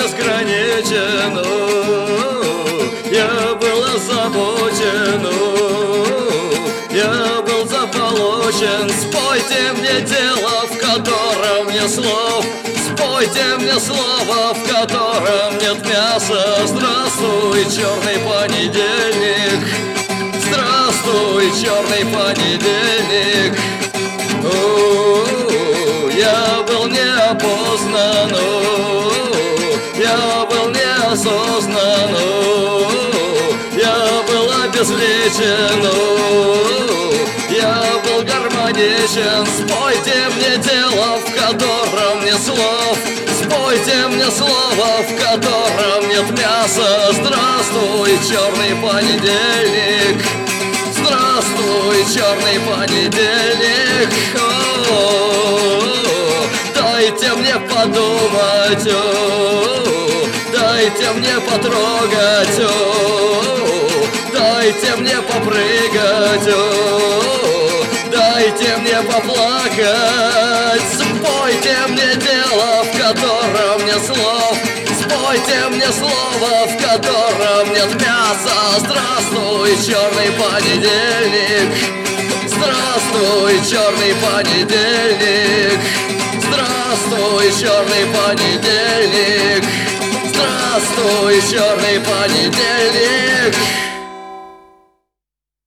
безграничен, я был озабочен, я был заполучен. Спойте мне дело, в котором нет слов, спойте мне слово, в котором нет мяса. Здравствуй, черный понедельник, здравствуй, черный понедельник. Я был неопознан, я был неосознан, я был обезличен, я был гармоничен. Спойте мне дело, в котором нет слов, спойте мне слово, в котором нет мяса. Здравствуй, черный понедельник, здравствуй, черный понедельник. Дайте мне подумать, дайте мне потрогать, дайте мне попрыгать, дайте мне поплакать. Спойте мне дело, в котором нет слов, спойте мне слово, в котором нет мяса. Здравствуй, черный понедельник, здравствуй, черный понедельник, здравствуй, черный понедельник, здравствуй, черный понедельник.